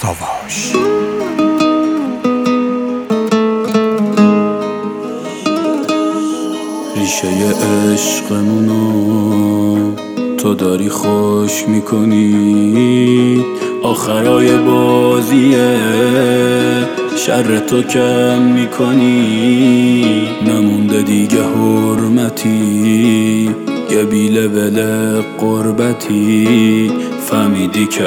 کاواش. ریشه عشقمونو تو داری خوش میکنی، آخرای بازیه شر تو کم میکنی. نمونده دیگه حرمتی، یه بی‌لول قربتی. فهمیدی که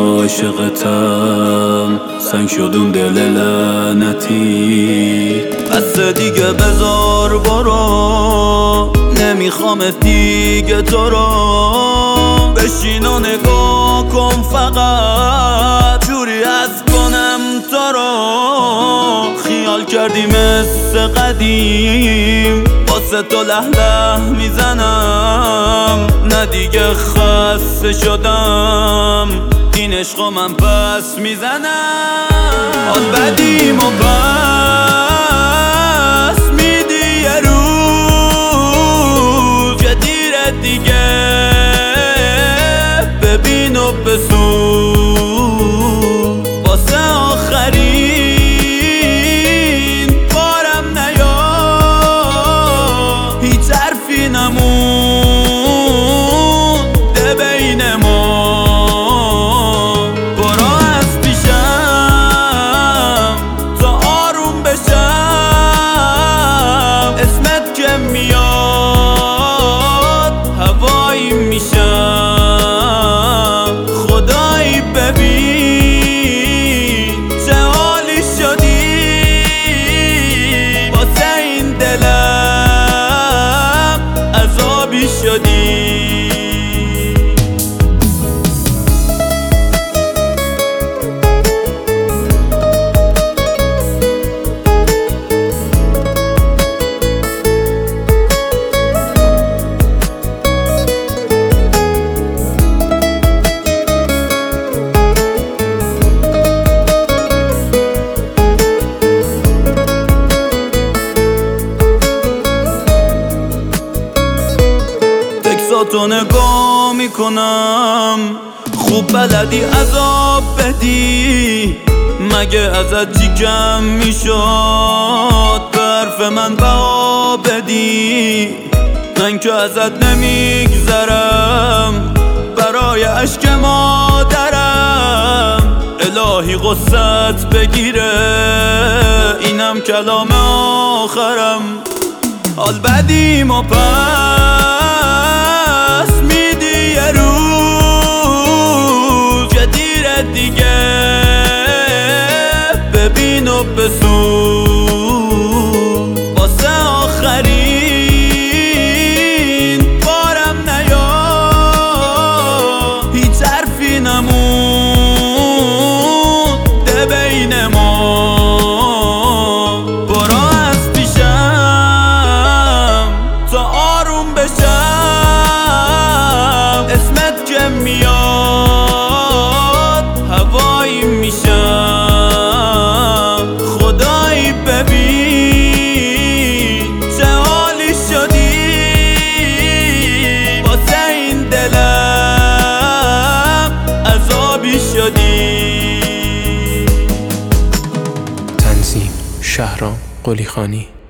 عاشقتم، سنگ شدون دل لعنتی. بس دیگه بذار برو، نمیخوام دیگه تو رو. بشین و نگاه کن فقط، جوری از کنم تو رو. خیال کردی مثل قدیم، واسه تو له له میزنم. نه دیگه خسته شدم، این عشقو من پس میزنم. حال بدیم و پس میدی یه روز، یه دیره دیگه ببین و بسوز. واسه آخرین بارم نیا، هیچ حرفی نمونده بین ما. برو از پیشم تا آروم بشم، اسمت که میاد هوایی میشم. خدایی ببین چه حالی شدی، واسه این دلم عذابی شدی. تو نگاه میکنم، خوب بلدی عذاب بدی. مگه ازت چی کم میشد به حرف من بها بدی؟ من که ازت نمیگذرم برای عشق مادرم. الهی غصت بگیره، اینم کلام آخرم. حال بدیم و پس میدی یه روز، یه دیره دیگه ببین و بسوز. واسه آخرین بارم نیا، هیچ حرفی نمونده بین ما. برو از پیشم تا آروم بشم، اسمت که میاد هوایی میشم. خدایی ببین چه حالی شدی، واسه این دلم عذابی شدی. تنظیم شهرام قلیخانی.